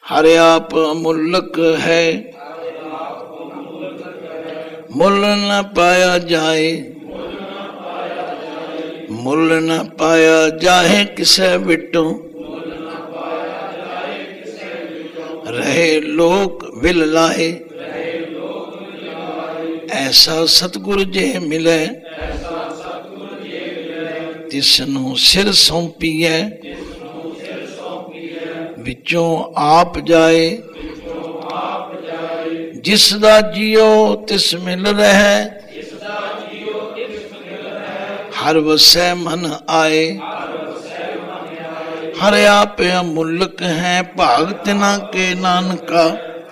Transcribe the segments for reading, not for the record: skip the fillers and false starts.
हर आप अमूलक है, मुल न पाया जाए, मुल न पाया जाए किसे बिटो, रहे लोक विल लाए, ऐसा सतगुर जे मिले, तिसनों सिर सौंपीए, विचों आप जाए, जिसदा जियो तिस मिल रहे, हर वसै मन आए, हर आप अमूलक है, भाग तिना के नानका।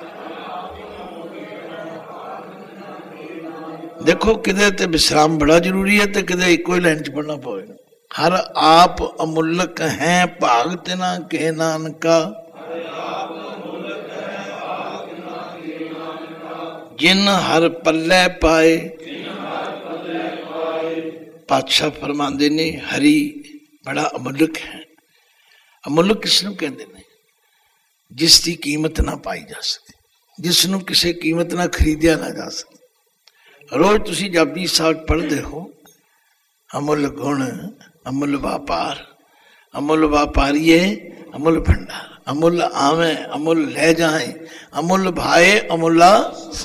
देखो किदे ते विश्राम बड़ा जरूरी है, तो किदे इको ही लाइन च पढ़ना पवेगा। हर आप अमूलक है, भाग तिना के नानका, जिन हर पल्ले पाए। पातशाह फरमांदे ने हरि बड़ा अमूलक है। अमूलक किसनूं कहंदे ने? जिसकी कीमत ना पाई जा सके, जिसनूं किसी कीमत ना खरीदिया ना जा सके। रोज तुसी जपजी साहिब पढ़ते हो, अमुल गुण अमुल व्यापार, अमुल व्यापारीए अमुल भंडार, अमुल आवे अमुल ले जाए, अमुल भाए अमुला,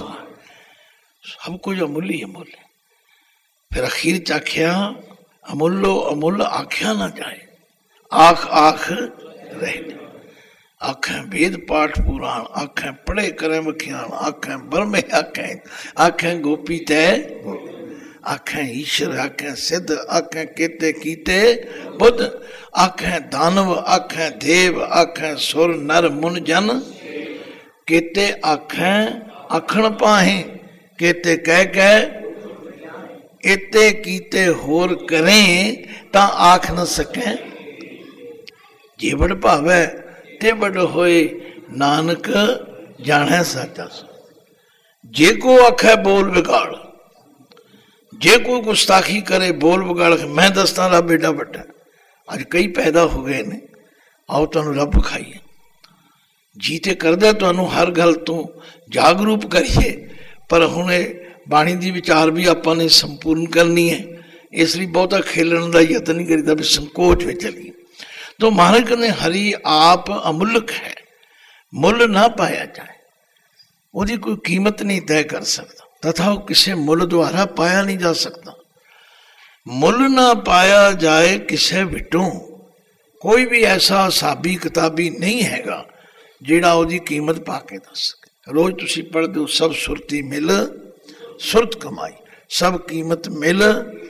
सब कुछ अमुल ही अमुल है। फिर अखीर च आख्या अमुलो अमुल आख्या ना जाए, आख आख रह, आखें वेद पाठ पुराण, आखें पढ़े करें बखियान, आखें ब्रह्मे आखें, आखें गोपी तय, आखें ईश्वर, आखें सिद्ध, आखें केते कीते बुद्ध, आखें दानव, आखें देव, आखें सुर नर मुन जन, केते आखें आखण पाहे, केते कह कह एते कीते होर करें ता आख न सकें। जे बड़ भावे ते बड़ होए, नानक जाने साचा सो। जे को आखे बोल बिगाड़, जे कोई गुस्ताखी करे बोल बिगाड़, मैं दसदा रब बेटा बड़ा। अज कई पैदा हो गए ने, आओ तुहानू रब खाइए। जीते करदे तुहानू हर गल तो जागरूक करिए, पर हुणे बाणी दी विचार भी आपां ने संपूर्ण करनी है, इसलिए बहुता खेलण दा यतन नहीं करीदा, भी संकोच में चलिए। तो महाराज कहते हरि आप अमूलक है, मुल ना पाया जाए, उसकी कोई कीमत नहीं तय कर सकता, तथा वो किसी मुल द्वारा पाया नहीं जा सकता। मुल ना पाया जाए किसे विटों, कोई भी ऐसा हिसाबी किताबी नहीं हैगा जिहड़ा उसकी कीमत पा के दस सके। रोज तुसी पढ़दे हो, सब सुरती मिल सुरत कमाई, सब कीमत मिल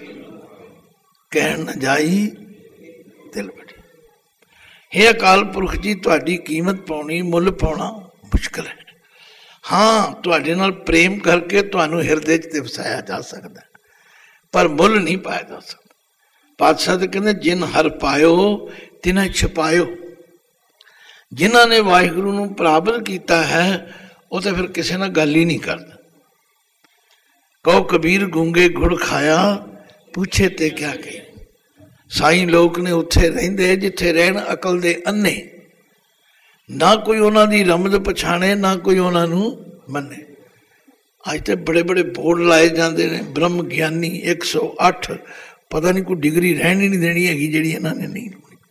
कहन न जाई दिल बड़ी। हे अकाल पुरख जी, तुहाडी कीमत पाउणी, मुल पाउणा मुश्किल है। हाँ, तुहाडे नाल प्रेम करके तुहानू हिरदे च वसाया जा सकता, पर मुल नहीं पाया जा सकता। पातशाह तो कहते जिन हर पायो तिन्हें छपायो। जिन्हों ने वाहिगुरु नूं प्राप्त किया है, वो तो फिर किसी नाल गल ही नहीं करता। कहो कबीर गूंगे गुड़ खाया, पूछे ते क्या कही। साई लोग ने उत्थे रहिंदे जिथे रहन अकल दे अन्ने, ना कोई उन्हां दी रमज पछाणे, ना कोई उन्हां नूं मन्ने। अज तो बड़े बड़े बोर्ड लाए जाते हैं, ब्रह्म ज्ञानी 108, पता नहीं कोई डिग्री रहन ही नहीं देनी हैगी जिहड़ी इन्हां ने नहीं।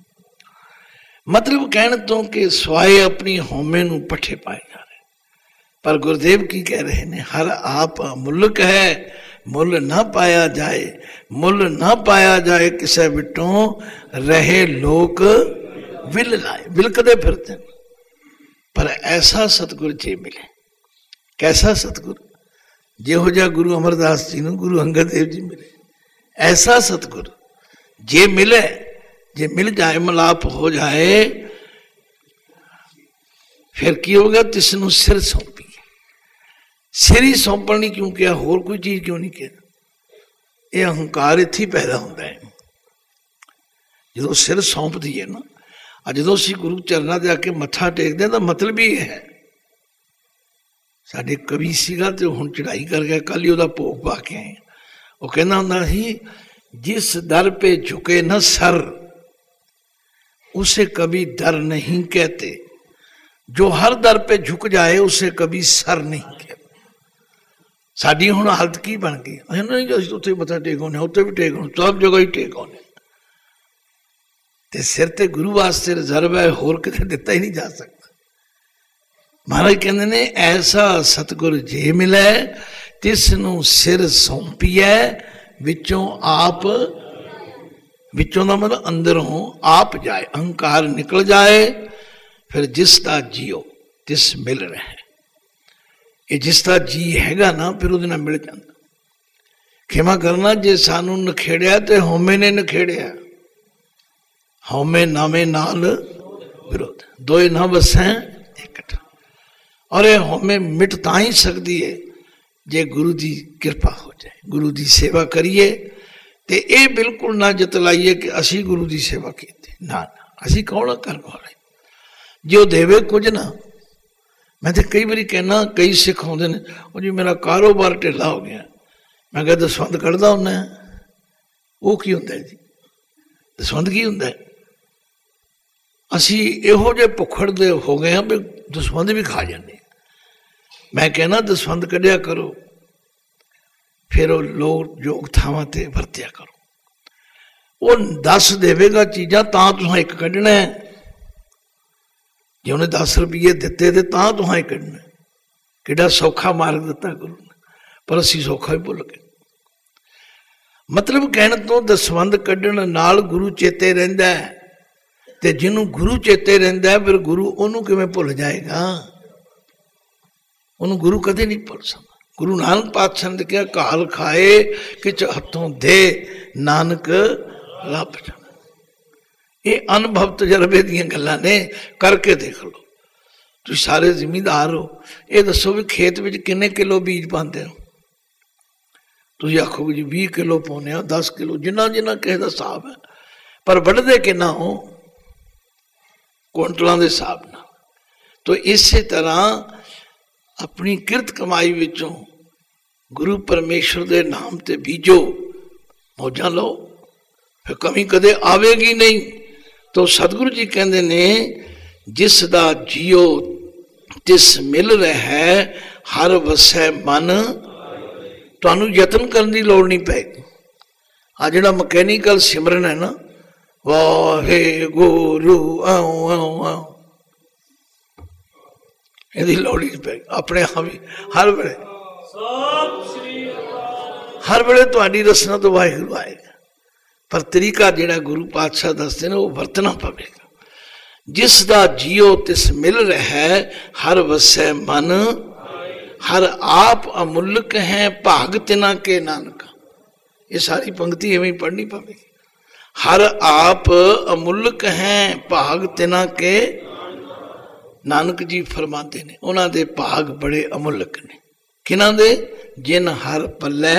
मतलब कहने तो कि स्वाए अपनी होमे नूं पट्ठे पाए जा रहे। पर गुरुदेव की कह रहे हैं, हर आप अमूलक है, मुल ना पाया जाए, मुल ना पाया जाए किसे बिटों, रहे लोक विल लाए। विलकदे फिरते हैं, पर ऐसा सतगुर जे मिले। कैसा सतगुर? जिहो जिहा गुरु अमरदास जी नूं गुरु अंगद देव जी मिले, ऐसा सतगुर जे मिले, जे मिल जाए, मिलाप हो जाए, फिर की होगा? तिसनू सिर सौंपी। सिर ही सौंपण क्यों किया, होर कोई चीज क्यों नहीं किया? यह अहंकार इत्थे ही पैदा होता है जो सिर सौंप दीए ना। जो असीं गुरु चरणों से आके मत्था टेकते हैं तो मतलब ही है। साडे कवि सीगा ते हुण चढ़ाई कर गया, कल ही उहदा भोग पा के आए। वो कहना हुंदा सी, जिस दर पे झुके न सर उसे कभी दर नहीं कहते, जो हर दर पे झुक जाए उसे कभी सर नहीं किया। साड़ी हुण हालत की बन गई, नहीं जो उत्थे मत्था टेक आने, उत्थे भी टेक आने, सब जगह ही टेक आने। ते सिर ते गुरु वास्ते रिजर्व है, होर किते दिता ही नहीं जा सकता। महाराज कहते ने ऐसा सतगुर जे मिले तिसनू सिर सौंपीए विचों आप, विचों का मतलब अंदरों आप जाए, अहंकार निकल जाए, फिर जिसका जियो तिस मिल रहा है। ये जिसका जी हैगा ना फिर उहदे नाल मिल जांदा। खेमा करना जे सानू नखेड़िया ते होमे ने नखेड़िया, होमे नामे नाल विरोध, दोए ना बसें इकट्ठा। और ये होमे मिट तां ही सकती है जे गुरु की कृपा हो जाए, गुरु की सेवा करिए। ते ये बिल्कुल ना जतलाइए कि असी गुरु की सेवा की, ना ना असी कौन कर वाले, जो देवे कुछ ना। मैं तो कई बार कहना, कई सिख आते हैं, वो जी मेरा कारोबार ढिला हो गया, मैं क्या दसवंध कढ़दा होंदा है? वो की होंदा है जी, दसवंध की होंदा है? असी इहो जे भुखड़ दे हो गए हैं भी दसवंध भी खा जाने। मैं कहना दसवंध कढ़िया करो, फिर लोग योग थावां ते वरतिया करो। वो दस देवेगा चीज़ां तां तुहां एक कढ़ना है, जे उन्हें 10 रुपये दिते तो तुहां एक कढ़ना। किड़ा सौखा मार्ग दिता गुरु ने, पर असी सौखा ही भुल गए। मतलब कहने तो दसवंध कढ़न नाल गुरु चेते रहिंदा है, ते जिन्हों गुरु चेते रहिंदा है फिर गुरु उन्होंने किवें भुल जाएगा? उन्होंने गुरु कदे नहीं भुल सकता। गुरु नानक पातशाह ने कहा काल खाए किच हथों दे नानक रब जाने। ये अनुभव तजर्बे दीयां गल्लां ने, करके देख लो। तुम सारे जिमीदार हो, ये दसो भी खेत में किन्ने किलो बीज पाते हो? तुम आखोगे जी 20 किलो पाने, 10 किलो, जिन्ना जिन्ना किसी का हिसाब है, पर वढ़दे किन्ना हो? कुंटलों के हिसाब न। तो इस तरह अपनी किरत कमाई विचों गुरु परमेश्वर के नाम ते बीजो, मौजा लो, फिर कमी कदे आवेगी नहीं। तो सतगुरु जी कहते ने जिसदा जियो तिस मिल रहा है, हर वसै मन। तुहानू यतन करने की लोड़ नहीं पैगी। आ जिहड़ा मकैनिकल सिमरन है ना, वाहे गुरु आओ आओ आओ, यदि लोड़ नहीं पैगी, अपने आप ही हर वेले, हर वेले तुहाडी रसना तो वाहिगुरू आएगा। पर तरीका जिहड़ा गुरु पातशाह दसदे ने वो वरतना पवेगा। जिसदा जियो तिस मिल रहा है, हर वसै मन। हर आप अमुल्क है भाग तिना के नानका। ये सारी पंक्ति इवें ही पढ़नी पवेगी। हर आप अमुल्क है भाग तिना के नानक जी फरमाते ने, उन्हां दे भाग बड़े अमुल्क ने। किन्हां दे? जिन हर पल्ले,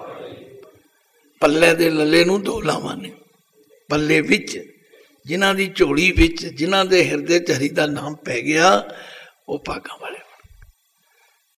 पल्ले दे लले नूं दो लावां ने, पल्ले विच जिन्हां दी झोली विच, जिन्हां दे हिरदे च हरि दा नाम पै गया, वो भागां वाले।